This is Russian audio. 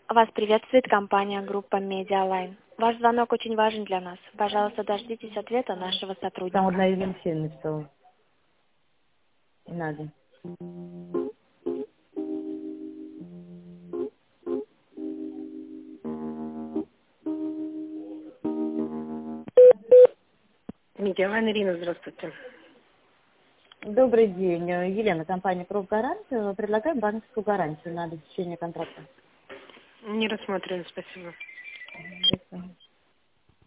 Вас приветствует компания группа Медиалайн. Ваш звонок очень важен для нас. Пожалуйста, дождитесь ответа нашего Там сотрудника. одна Елена Алексеевна написала. Не надо. Медиалайн, Ирина, здравствуйте. Добрый день. Елена, компания «Профгарант». Предлагаем банковскую гарантию на обеспечение контракта. Не рассматриваем, спасибо.